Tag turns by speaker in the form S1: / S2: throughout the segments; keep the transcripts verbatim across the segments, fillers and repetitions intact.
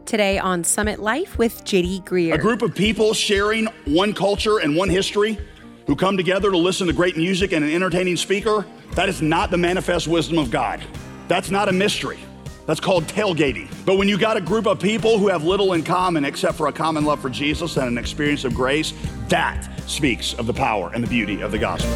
S1: Today on Summit Life with J D Greear.
S2: A group of people sharing one culture and one history who come together to listen to great music and an entertaining speaker, that is not the manifest wisdom of God. That's not a mystery. That's called tailgating. But when you got a group of people who have little in common except for a common love for Jesus and an experience of grace, that speaks of the power and the beauty of the gospel.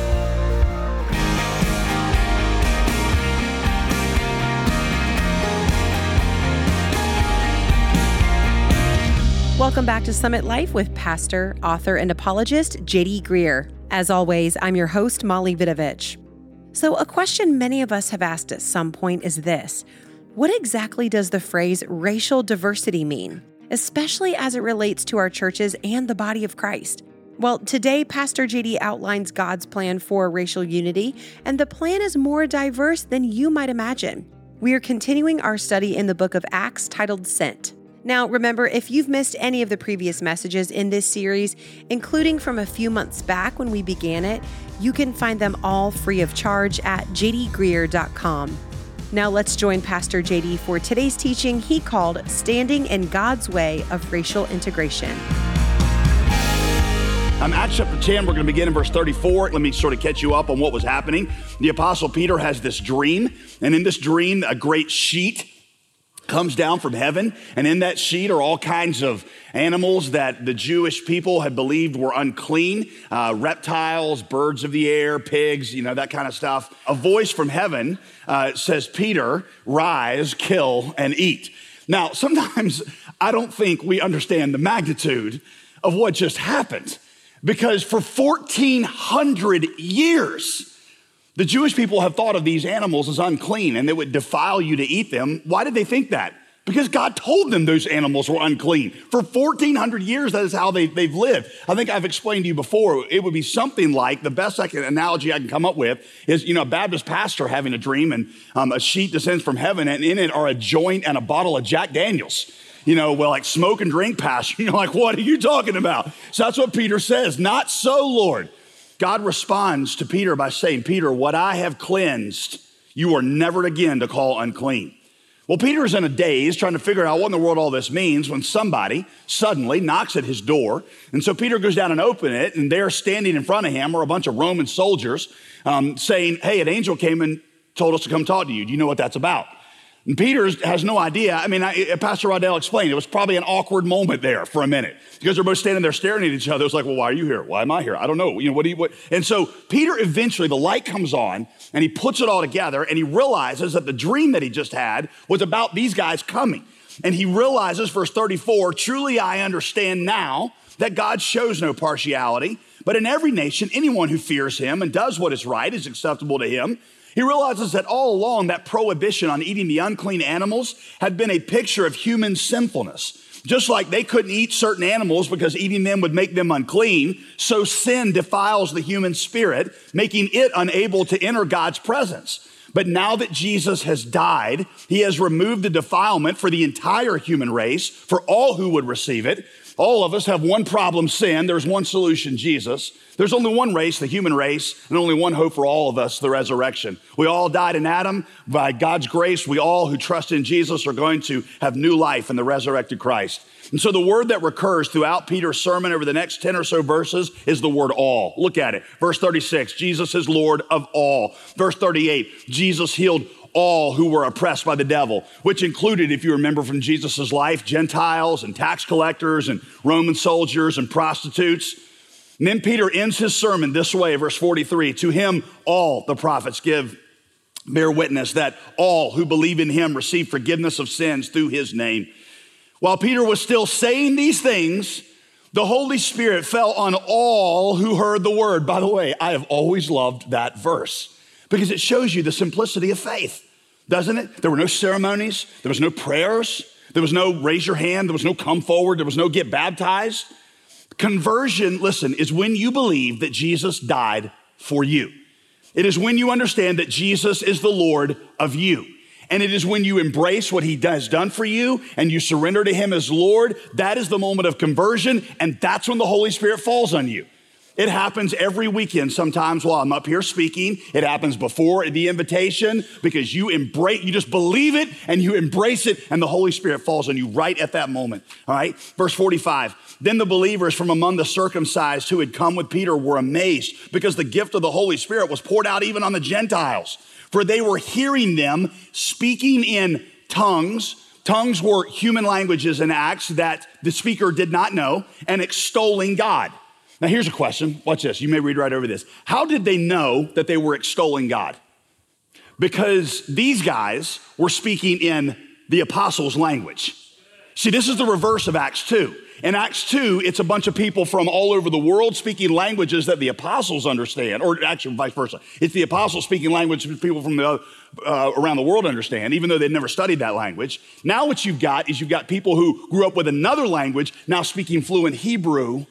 S1: Welcome back to Summit Life with pastor, author, and apologist J D Greear. As always, I'm your host, Molly Vidovich. So a question many of us have asked at some point is this: what exactly does the phrase racial diversity mean, especially as it relates to our churches and the body of Christ? Well, today, Pastor J D outlines God's plan for racial unity, and the plan is more diverse than you might imagine. We are continuing our study in the book of Acts titled Sent. Now, remember, if you've missed any of the previous messages in this series, including from a few months back when we began it, you can find them all free of charge at j d greear dot com. Now let's join Pastor J D for today's teaching he called Standing in God's Way of Racial Integration.
S2: Um, Acts chapter ten, we're going to begin in verse thirty-four. Let me sort of catch you up on what was happening. The Apostle Peter has this dream, and in this dream, a great sheet comes down from heaven, and in that sheet are all kinds of animals that the Jewish people had believed were unclean, uh, reptiles, birds of the air, pigs, you know, that kind of stuff. A voice from heaven uh, says, "Peter, rise, kill, and eat." Now, sometimes I don't think we understand the magnitude of what just happened, because for fourteen hundred years, the Jewish people have thought of these animals as unclean and they would defile you to eat them. Why did they think that? Because God told them those animals were unclean. For fourteen hundred years, that is how they, they've lived. I think I've explained to you before, it would be something like, the best I can, analogy I can come up with is, you know, a Baptist pastor having a dream and um, a sheet descends from heaven and in it are a joint and a bottle of Jack Daniels. You know, well, like smoke and drink, pastor. You're like, what are you talking about? So that's what Peter says. Not so, Lord. God responds to Peter by saying, "Peter, what I have cleansed, you are never again to call unclean." Well, Peter's in a daze trying to figure out what in the world all this means when somebody suddenly knocks at his door. And so Peter goes down and opens it, and there standing in front of him are a bunch of Roman soldiers um, saying, "Hey, an angel came and told us to come talk to you. Do you know what that's about?" And Peter has no idea. I mean, I, Pastor Rodell explained, it was probably an awkward moment there for a minute because they're both standing there staring at each other. It's like, well, why are you here? Why am I here? I don't know. You know, what do you, what? And so Peter eventually, the light comes on and he puts it all together and he realizes that the dream that he just had was about these guys coming. And he realizes, verse thirty-four, "Truly I understand now that God shows no partiality, but in every nation, anyone who fears him and does what is right is acceptable to him." He realizes that all along that prohibition on eating the unclean animals had been a picture of human sinfulness. Just like they couldn't eat certain animals because eating them would make them unclean, so sin defiles the human spirit, making it unable to enter God's presence. But now that Jesus has died, he has removed the defilement for the entire human race, for all who would receive it. All of us have one problem, sin. There's one solution, Jesus. There's only one race, the human race, and only one hope for all of us, the resurrection. We all died in Adam. By God's grace, we all who trust in Jesus are going to have new life in the resurrected Christ. And so the word that recurs throughout Peter's sermon over the next ten or so verses is the word all. Look at it. Verse thirty-six, Jesus is Lord of all. Verse thirty-eight, Jesus healed all who were oppressed by the devil, which included, if you remember from Jesus' life, Gentiles and tax collectors and Roman soldiers and prostitutes. And then Peter ends his sermon this way, verse forty-three, "To him all the prophets give, bear witness that all who believe in him receive forgiveness of sins through his name." While Peter was still saying these things, the Holy Spirit fell on all who heard the word. By the way, I have always loved that verse because it shows you the simplicity of faith, doesn't it? There were no ceremonies. There was no prayers. There was no raise your hand. There was no come forward. There was no get baptized. Conversion, listen, is when you believe that Jesus died for you. It is when you understand that Jesus is the Lord of you. And it is when you embrace what he has done for you and you surrender to him as Lord, that is the moment of conversion, and that's when the Holy Spirit falls on you. It happens every weekend sometimes while I'm up here speaking. It happens before the invitation because you embrace, you just believe it and you embrace it and the Holy Spirit falls on you right at that moment, all right? Verse forty-five, then the believers from among the circumcised who had come with Peter were amazed because the gift of the Holy Spirit was poured out even on the Gentiles, for they were hearing them speaking in tongues. Tongues were human languages in Acts that the speaker did not know, and extolling God. Now, here's a question. Watch this. You may read right over this. How did they know that they were extolling God? Because these guys were speaking in the apostles' language. See, this is the reverse of Acts two. In Acts two, it's a bunch of people from all over the world speaking languages that the apostles understand, or actually vice versa. It's the apostles speaking language that people from the, uh, around the world understand, even though they'd never studied that language. Now what you've got is you've got people who grew up with another language now speaking fluent Hebrew,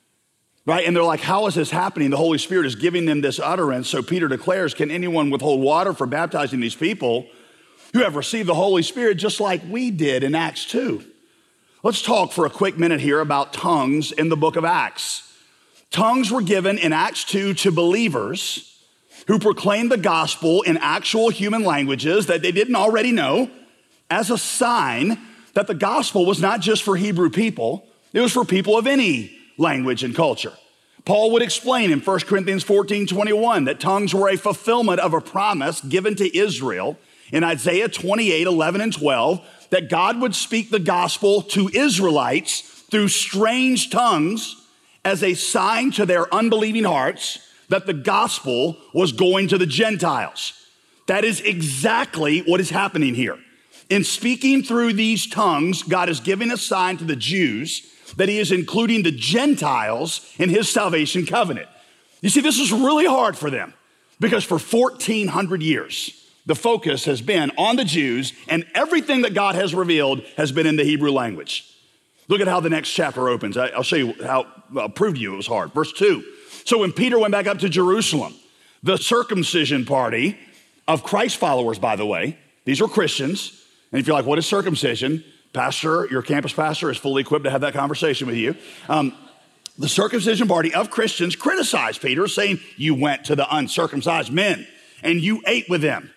S2: right? And they're like, how is this happening? The Holy Spirit is giving them this utterance. So Peter declares, can anyone withhold water for baptizing these people who have received the Holy Spirit just like we did in Acts two? Let's talk for a quick minute here about tongues in the book of Acts. Tongues were given in Acts two to believers who proclaimed the gospel in actual human languages that they didn't already know as a sign that the gospel was not just for Hebrew people, it was for people of any language and culture. Paul would explain in First Corinthians fourteen twenty-one that tongues were a fulfillment of a promise given to Israel in Isaiah twenty-eight eleven and twelve, that God would speak the gospel to Israelites through strange tongues as a sign to their unbelieving hearts that the gospel was going to the Gentiles. That is exactly what is happening here. In speaking through these tongues, God is giving a sign to the Jews that he is including the Gentiles in his salvation covenant. You see, this is really hard for them because for fourteen hundred years, the focus has been on the Jews and everything that God has revealed has been in the Hebrew language. Look at how the next chapter opens. I'll show you how, I'll prove to you it was hard. Verse two, so when Peter went back up to Jerusalem, the circumcision party of Christ followers, by the way, these are Christians. And if you're like, what is circumcision? Pastor, your campus pastor is fully equipped to have that conversation with you. Um, the circumcision party of Christians criticized Peter, saying, you went to the uncircumcised men and you ate with them.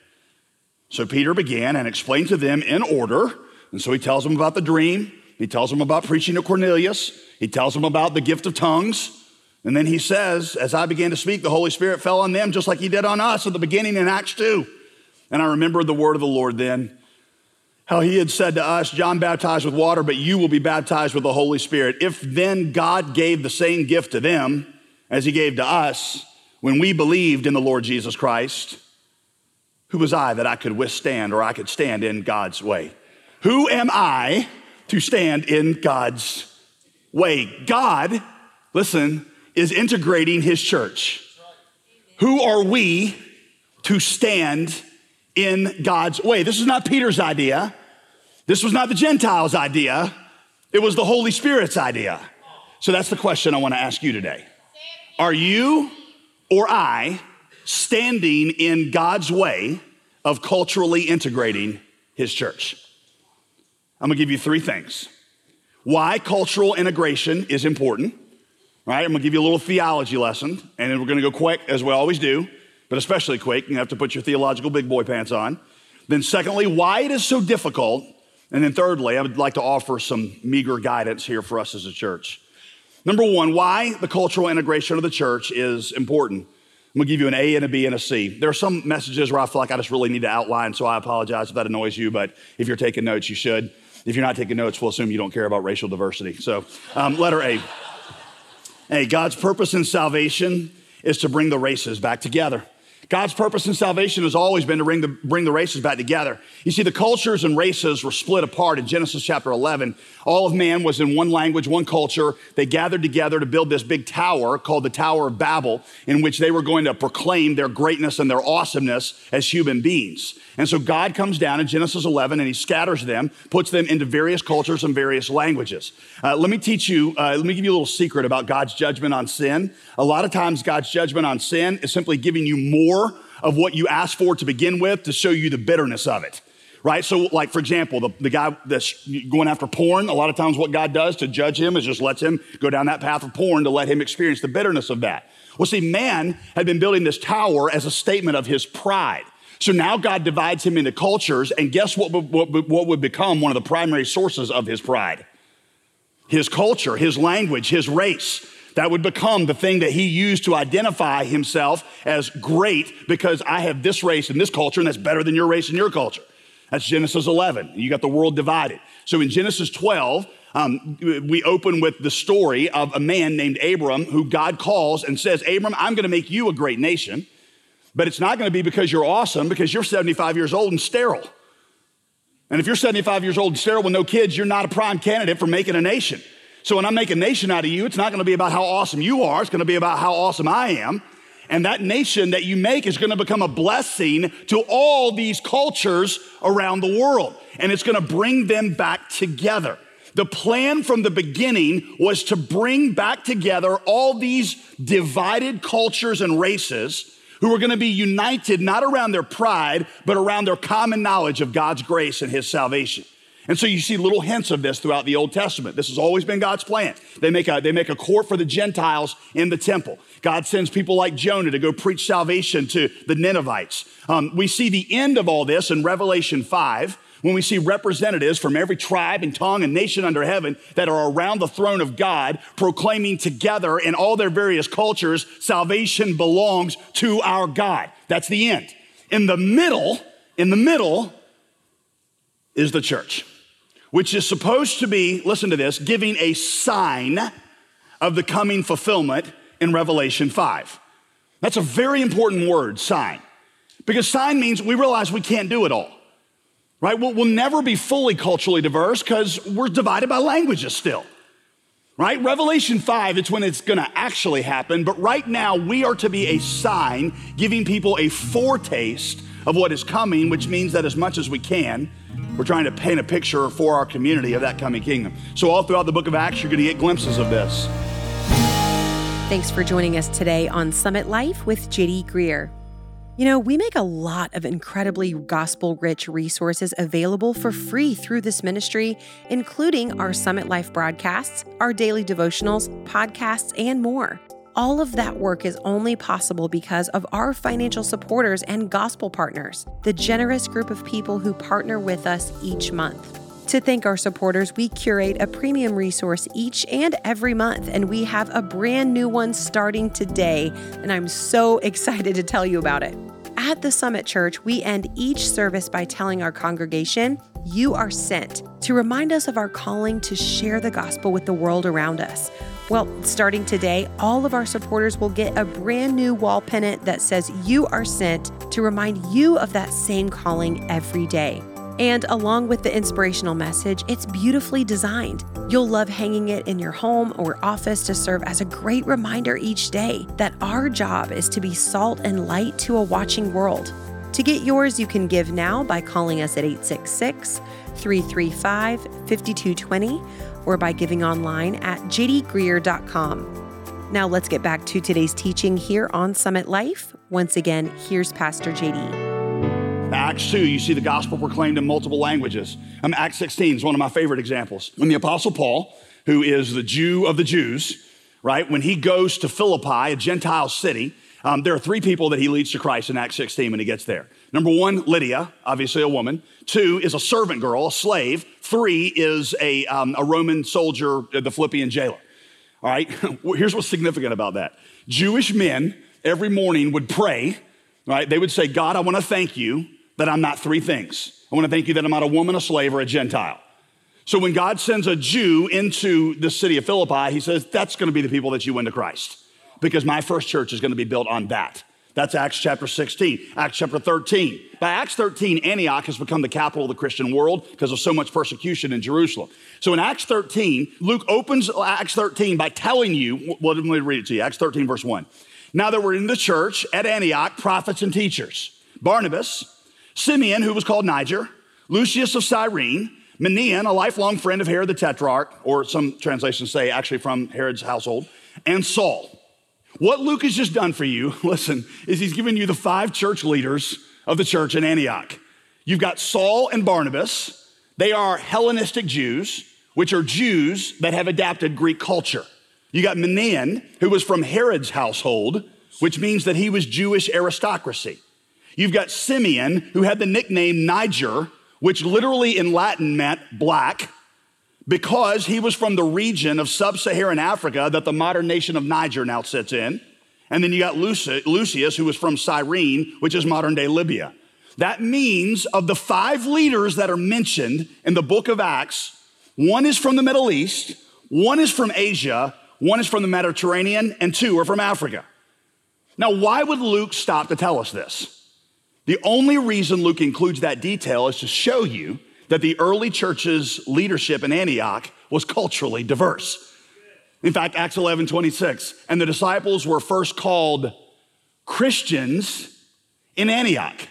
S2: So Peter began and explained to them in order. And so he tells them about the dream. He tells them about preaching to Cornelius. He tells them about the gift of tongues. And then he says, as I began to speak, the Holy Spirit fell on them just like he did on us at the beginning in Acts two. And I remembered the word of the Lord then, how he had said to us, John baptized with water, but you will be baptized with the Holy Spirit. If then God gave the same gift to them as he gave to us when we believed in the Lord Jesus Christ, who was I that I could withstand or I could stand in God's way? Who am I to stand in God's way? God, listen, is integrating his church. Who are we to stand in God's way? This is not Peter's idea. This was not the Gentiles' idea. It was the Holy Spirit's idea. So that's the question I want to ask you today. Are you or I standing in God's way of culturally integrating his church? I'm gonna give you three things. Why cultural integration is important, right? I'm gonna give you a little theology lesson, and then we're gonna go quick, as we always do, but especially quick. You have to put your theological big boy pants on. Then secondly, why it is so difficult. And then thirdly, I would like to offer some meager guidance here for us as a church. Number one, why the cultural integration of the church is important. I'm gonna give you an A and a B and a C. There are some messages where I feel like I just really need to outline, so I apologize if that annoys you, but if you're taking notes, you should. If you're not taking notes, we'll assume you don't care about racial diversity. So um, letter A. A, God's purpose in salvation is to bring the races back together. God's purpose in salvation has always been to bring the, bring the races back together. You see, the cultures and races were split apart in Genesis chapter eleven. All of man was in one language, one culture. They gathered together to build this big tower called the Tower of Babel, in which they were going to proclaim their greatness and their awesomeness as human beings. And so God comes down in Genesis eleven and he scatters them, puts them into various cultures and various languages. Uh, let me teach you, uh, let me give you a little secret about God's judgment on sin. A lot of times God's judgment on sin is simply giving you more of what you asked for to begin with to show you the bitterness of it. right? So like, for example, the, the guy that's going after porn, a lot of times what God does to judge him is just lets him go down that path of porn to let him experience the bitterness of that. Well, see, man had been building this tower as a statement of his pride. So now God divides him into cultures, and guess what, what, what would become one of the primary sources of his pride? His culture, his language, his race. That would become the thing that he used to identify himself as great because I have this race and this culture, and that's better than your race and your culture. That's Genesis eleven. You got the world divided. So in Genesis twelve, um, we open with the story of a man named Abram who God calls and says, Abram, I'm going to make you a great nation, but it's not going to be because you're awesome, because you're seventy-five years old and sterile. And if you're seventy-five years old and sterile with no kids, you're not a prime candidate for making a nation. So when I make a nation out of you, it's not going to be about how awesome you are. It's going to be about how awesome I am. And that nation that you make is going to become a blessing to all these cultures around the world. And it's going to bring them back together. The plan from the beginning was to bring back together all these divided cultures and races who were going to be united not around their pride, but around their common knowledge of God's grace and his salvation. And so you see little hints of this throughout the Old Testament. This has always been God's plan. They make a, they make a court for the Gentiles in the temple. God sends people like Jonah to go preach salvation to the Ninevites. Um, we see the end of all this in Revelation five, when we see representatives from every tribe and tongue and nation under heaven that are around the throne of God proclaiming together in all their various cultures, salvation belongs to our God. That's the end. In the middle, in the middle is the church, which is supposed to be, listen to this, giving a sign of the coming fulfillment in Revelation five. That's a very important word, sign, because sign means we realize we can't do it all, right? We'll, we'll never be fully culturally diverse because we're divided by languages still, right? Revelation five, it's when it's gonna actually happen, but right now we are to be a sign giving people a foretaste of what is coming, which means that as much as we can, we're trying to paint a picture for our community of that coming kingdom. So all throughout the book of Acts, you're gonna get glimpses of this.
S1: Thanks for joining us today on Summit Life with J D Greear. You know, we make a lot of incredibly gospel-rich resources available for free through this ministry, including our Summit Life broadcasts, our daily devotionals, podcasts, and more. All of that work is only possible because of our financial supporters and gospel partners, the generous group of people who partner with us each month. To thank our supporters, we curate a premium resource each and every month, and we have a brand new one starting today, and I'm so excited to tell you about it. At the Summit Church, we end each service by telling our congregation, "You are sent," to remind us of our calling to share the gospel with the world around us. Well, starting today, all of our supporters will get a brand new wall pennant that says "You are sent," to remind you of that same calling every day. And along with the inspirational message, it's beautifully designed. You'll love hanging it in your home or office to serve as a great reminder each day that our job is to be salt and light to a watching world. To get yours, you can give now by calling us at eight six six, three three five, five two two zero or by giving online at j d greear dot com. Now let's get back to today's teaching here on Summit Life. Once again, here's Pastor J D.
S2: Acts two, you see the gospel proclaimed in multiple languages. Um, Acts sixteen is one of my favorite examples. When the Apostle Paul, who is the Jew of the Jews, right, when he goes to Philippi, a Gentile city, um, there are three people that he leads to Christ in Acts sixteen when he gets there. Number one, Lydia, obviously a woman. Two is a servant girl, a slave. Three is a, um, a Roman soldier, the Philippian jailer. All right, here's what's significant about that. Jewish men every morning would pray, right? They would say, God, I want to thank you that I'm not three things. I want to thank you that I'm not a woman, a slave, or a Gentile. So when God sends a Jew into the city of Philippi, he says, that's going to be the people that you win to Christ, because my first church is going to be built on that. That's Acts chapter sixteen. Acts chapter thirteen. By Acts thirteen, Antioch has become the capital of the Christian world because of so much persecution in Jerusalem. So in Acts thirteen, Luke opens Acts thirteen by telling you, well, let me read it to you, Acts thirteen, verse one. Now there were in the church at Antioch prophets and teachers, Barnabas, Simeon, who was called Niger, Lucius of Cyrene, Manaen, a lifelong friend of Herod the Tetrarch, or some translations say actually from Herod's household, and Saul. What Luke has just done for you, listen, is he's given you the five church leaders of the church in Antioch. You've got Saul and Barnabas. They are Hellenistic Jews, which are Jews that have adapted Greek culture. You got Manaen, who was from Herod's household, which means that he was Jewish aristocracy. You've got Simeon, who had the nickname Niger, which literally in Latin meant black, because he was from the region of sub-Saharan Africa that the modern nation of Niger now sits in. And then you got Lucius, who was from Cyrene, which is modern-day Libya. That means of the five leaders that are mentioned in the book of Acts, one is from the Middle East, one is from Asia, one is from the Mediterranean, and two are from Africa. Now, why would Luke stop to tell us this? The only reason Luke includes that detail is to show you that the early church's leadership in Antioch was culturally diverse. In fact, Acts eleven twenty-six, and the disciples were first called Christians in Antioch.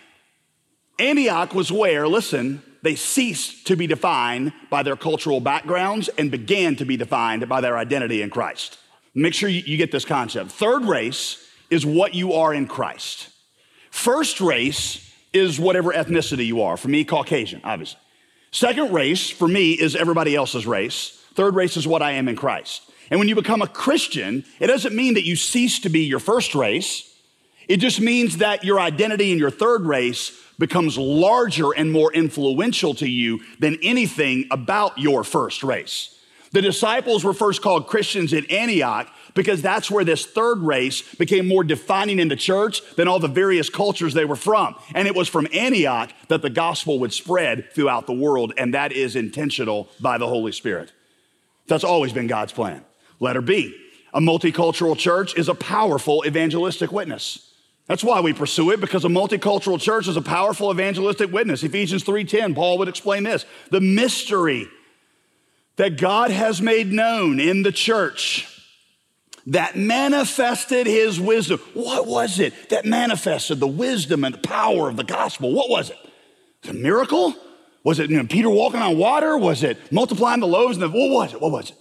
S2: Antioch was where, listen, they ceased to be defined by their cultural backgrounds and began to be defined by their identity in Christ. Make sure you get this concept. Third race is what you are in Christ. First race is whatever ethnicity you are. For me, Caucasian, obviously. Second race, for me, is everybody else's race. Third race is what I am in Christ. And when you become a Christian, it doesn't mean that you cease to be your first race. It just means that your identity in your third race becomes larger and more influential to you than anything about your first race. The disciples were first called Christians in Antioch because that's where this third race became more defining in the church than all the various cultures they were from. And it was from Antioch that the gospel would spread throughout the world, and that is intentional by the Holy Spirit. That's always been God's plan. Letter B, a multicultural church is a powerful evangelistic witness. That's why we pursue it, because a multicultural church is a powerful evangelistic witness. Ephesians three ten, Paul would explain this. The mystery that God has made known in the church that manifested his wisdom. What was it that manifested the wisdom and the power of the gospel? What was it? Was it a miracle? Was it, you know, Peter walking on water? Was it multiplying the loaves? And the, what was it? What was it?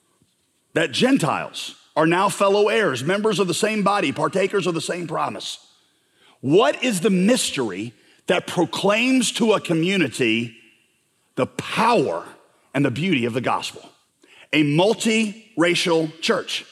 S2: That Gentiles are now fellow heirs, members of the same body, partakers of the same promise. What is the mystery that proclaims to a community the power and the beauty of the gospel? A multiracial church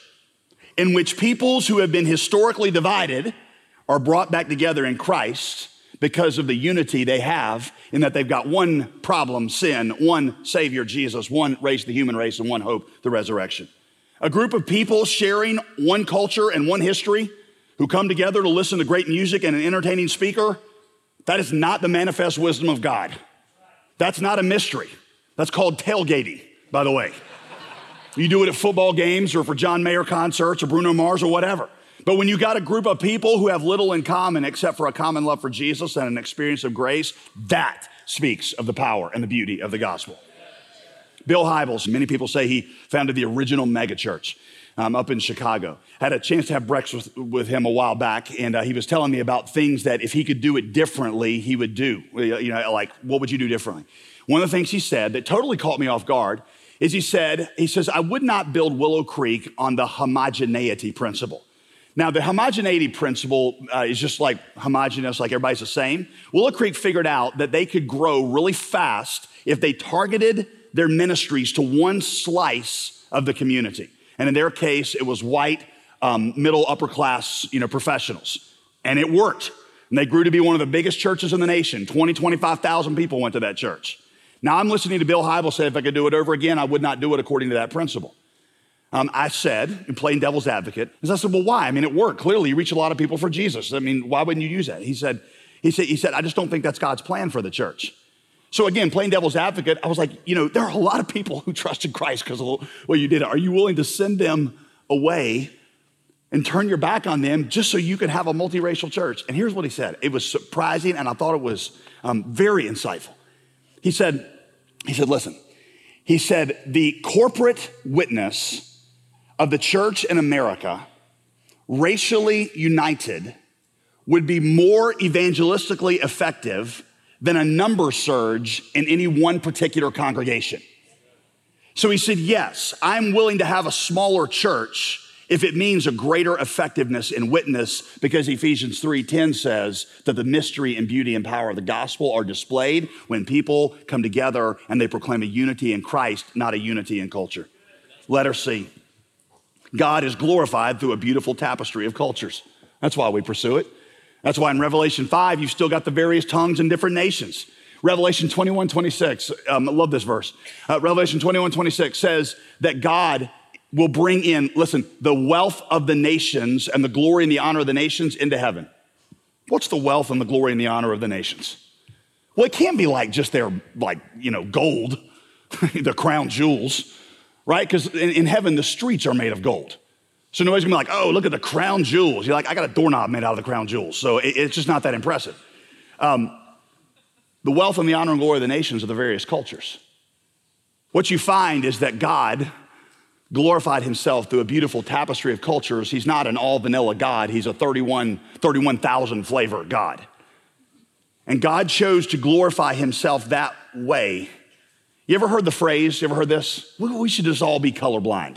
S2: in which peoples who have been historically divided are brought back together in Christ because of the unity they have in that they've got one problem, sin, one Savior, Jesus, one race, the human race, and one hope, the resurrection. A group of people sharing one culture and one history who come together to listen to great music and an entertaining speaker, that is not the manifest wisdom of God. That's not a mystery. That's called tailgating, by the way. You do it at football games or for John Mayer concerts or Bruno Mars or whatever. But when you got a group of people who have little in common except for a common love for Jesus and an experience of grace, that speaks of the power and the beauty of the gospel. Bill Hybels, many people say he founded the original megachurch um, up in Chicago. Had a chance to have breakfast with, with him a while back, and uh, he was telling me about things that if he could do it differently, he would do. You know, like, what would you do differently? One of the things he said that totally caught me off guard is he said, he says, I would not build Willow Creek on the homogeneity principle. Now, the homogeneity principle uh, is just like homogeneous, like everybody's the same. Willow Creek figured out that they could grow really fast if they targeted their ministries to one slice of the community. And in their case, it was white, um, middle, upper class, you know, professionals. And it worked. And they grew to be one of the biggest churches in the nation. twenty, twenty-five thousand people went to that church. Now, I'm listening to Bill Hybels say if I could do it over again, I would not do it according to that principle. Um, I said, in plain devil's advocate, I said, well, why? I mean, it worked. Clearly, you reach a lot of people for Jesus. I mean, why wouldn't you use that? He said, he said, he said, I just don't think that's God's plan for the church. So again, plain devil's advocate, I was like, you know, there are a lot of people who trust in Christ because of what you did. Are you willing to send them away and turn your back on them just so you can have a multiracial church? And here's what he said. It was surprising, and I thought it was um, very insightful. He said, he said, listen, he said, the corporate witness of the church in America, racially united, would be more evangelistically effective than a number surge in any one particular congregation. So he said, yes, I'm willing to have a smaller church if it means a greater effectiveness in witness, because Ephesians three ten says that the mystery and beauty and power of the gospel are displayed when people come together and they proclaim a unity in Christ, not a unity in culture. Letter C, God is glorified through a beautiful tapestry of cultures. That's why we pursue it. That's why in Revelation five, you've still got the various tongues in different nations. Revelation twenty-one twenty-six, um, I love this verse. Uh, Revelation twenty-one twenty-six says that God will bring in, listen, the wealth of the nations and the glory and the honor of the nations into heaven. What's the wealth and the glory and the honor of the nations? Well, it can't be like just their, like, you know, gold, the crown jewels, right? Because in, in heaven, the streets are made of gold. So nobody's gonna be like, oh, look at the crown jewels. You're like, I got a doorknob made out of the crown jewels. So it, it's just not that impressive. Um, the wealth and the honor and glory of the nations are the various cultures. What you find is that God glorified himself through a beautiful tapestry of cultures. He's not an all vanilla God. He's a thirty-one, thirty-one thousand flavor God. And God chose to glorify himself that way. You ever heard the phrase, you ever heard this? We should just all be colorblind.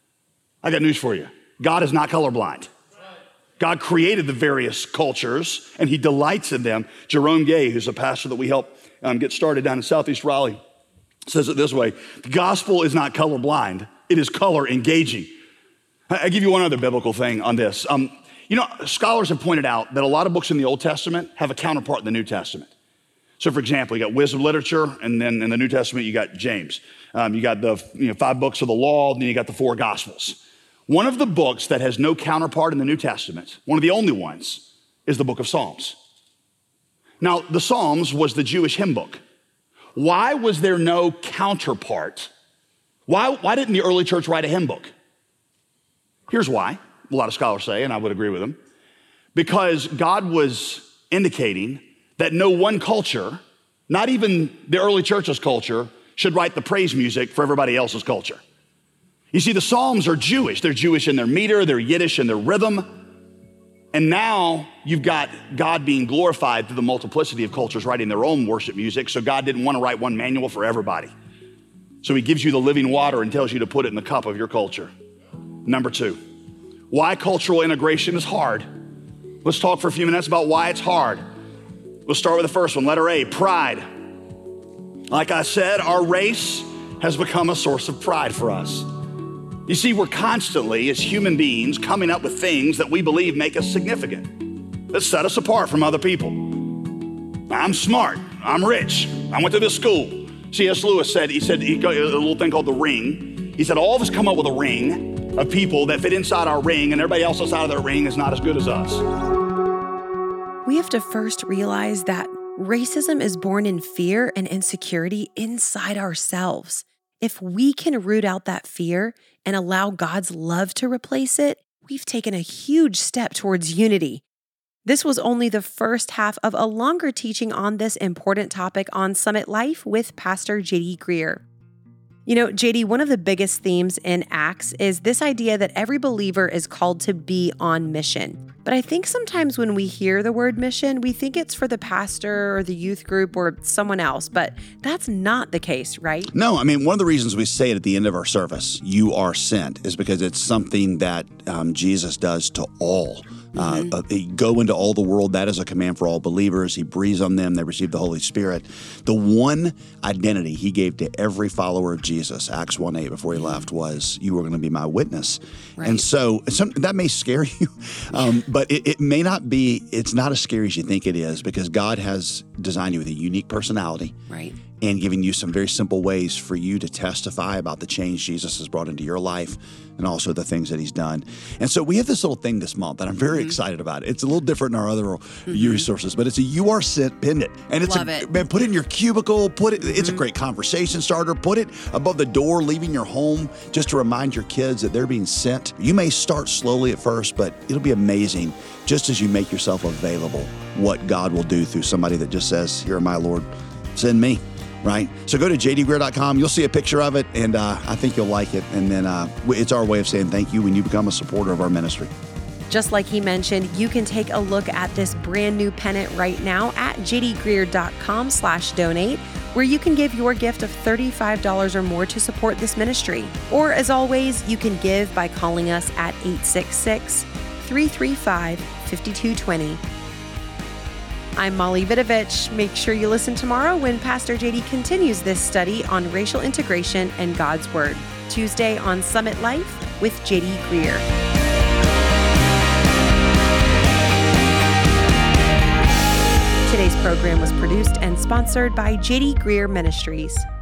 S2: I got news for you. God is not colorblind. God created the various cultures and he delights in them. Jerome Gay, who's a pastor that we helped um, get started down in Southeast Raleigh, says it this way: the gospel is not colorblind. It is color engaging. I give you one other biblical thing on this. Um, you know, scholars have pointed out that a lot of books in the Old Testament have a counterpart in the New Testament. So for example, you got wisdom literature, and then in the New Testament, you got James. Um, you got the you know, five books of the law, and then you got the four gospels. One of the books that has no counterpart in the New Testament, one of the only ones, is the book of Psalms. Now, the Psalms was the Jewish hymn book. Why was there no counterpart? Why, why didn't the early church write a hymn book? Here's why, a lot of scholars say, and I would agree with them. Because God was indicating that no one culture, not even the early church's culture, should write the praise music for everybody else's culture. You see, the Psalms are Jewish. They're Jewish in their meter, they're Yiddish in their rhythm. And now you've got God being glorified through the multiplicity of cultures writing their own worship music. So God didn't want to write one manual for everybody. So he gives you the living water and tells you to put it in the cup of your culture. Number two, why cultural integration is hard. Let's talk for a few minutes about why it's hard. We'll start with the first one, letter A, pride. Like I said, our race has become a source of pride for us. You see, we're constantly, as human beings, coming up with things that we believe make us significant, that set us apart from other people. I'm smart, I'm rich, I went to this school. C S Lewis said, he said, he got a little thing called the ring. He said, all of us come up with a ring of people that fit inside our ring, and everybody else outside of their ring is not as good as us.
S1: We have to first realize that racism is born in fear and insecurity inside ourselves. If we can root out that fear and allow God's love to replace it, we've taken a huge step towards unity. This was only the first half of a longer teaching on this important topic on Summit Life with Pastor J D Greear. You know, J D, one of the biggest themes in Acts is this idea that every believer is called to be on mission. But I think sometimes when we hear the word mission, we think it's for the pastor or the youth group or someone else, but that's not the case, right?
S3: No, I mean, one of the reasons we say it at the end of our service, you are sent, is because it's something that um, Jesus does to all. Mm-hmm. Uh, uh, go into all the world. That is a command for all believers. He breathes on them. They receive the Holy Spirit. The one identity he gave to every follower of Jesus, Acts one eight, before he left, was, you are going to be my witness. Right. And so some, that may scare you, um, but it, it may not be, it's not as scary as you think it is, because God has designed you with a unique personality.
S1: Right.
S3: And giving you some very simple ways for you to testify about the change Jesus has brought into your life and also the things that he's done. And so we have this little thing this month that I'm very mm-hmm. excited about. It's a little different than our other mm-hmm. resources, but it's a You Are Sent pendant. And it's
S1: Love
S3: a,
S1: it.
S3: Man, put it in your cubicle, put it,
S1: mm-hmm.
S3: it's a great conversation starter. Put it above the door, leaving your home, just to remind your kids that they're being sent. You may start slowly at first, but it'll be amazing just as you make yourself available, what God will do through somebody that just says, here am I, Lord, send me. Right? So go to j d greear dot com. You'll see a picture of it, and uh, I think you'll like it. And then uh, it's our way of saying thank you when you become a supporter of our ministry.
S1: Just like he mentioned, you can take a look at this brand new pennant right now at j d greear dot com slash donate, where you can give your gift of thirty-five dollars or more to support this ministry. Or as always, you can give by calling us at eight six six, three three five, five two two zero. I'm Molly Vidovich. Make sure you listen tomorrow when Pastor J D continues this study on racial integration and God's Word. Tuesday on Summit Life with J D Greear. Today's program was produced and sponsored by J D Greear Ministries.